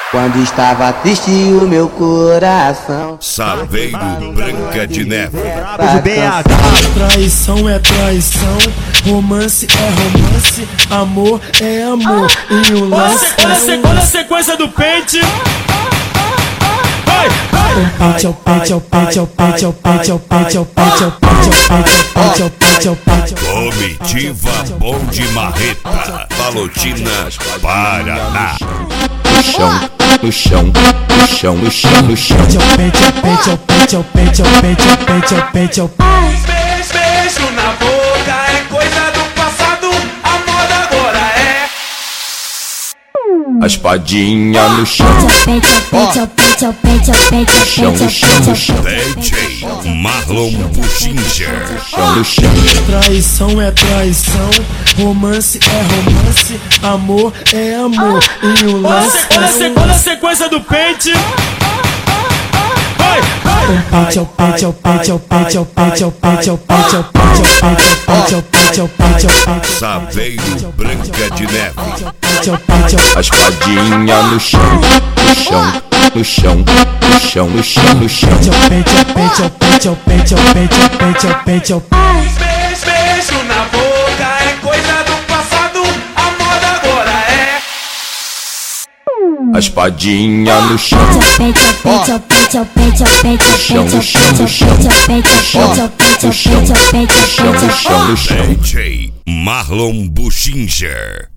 Quando estava triste o meu coração. Saveiro Branca de Neve. Traição é traição, romance é romance, amor é amor. E o lance olha a sequência do pente. pente, Comitiva Bom de Marreta, Palotina, Paraná. No chão, no chão, no chão, no chão, no chão. Beijo na boca é coisa do passado, a moda agora é. A espadinha no chão. No chão, no chão, no chão. DJ Marlon Buchinger. No chão. Traição é traição, romance é romance, amor é amor. E o lance Olha a sequência do pente. Saveiro Branca de Neve. A espadinha no chão, no chão, no chão, no chão, no chão, no chão. Beijo na boca é coisa do passado, a moda agora é. A espadinha no chão. No chão, no chão, no chão. No chão, no chão, no chão, no chão, no chão. DJ Marlon Buchinger.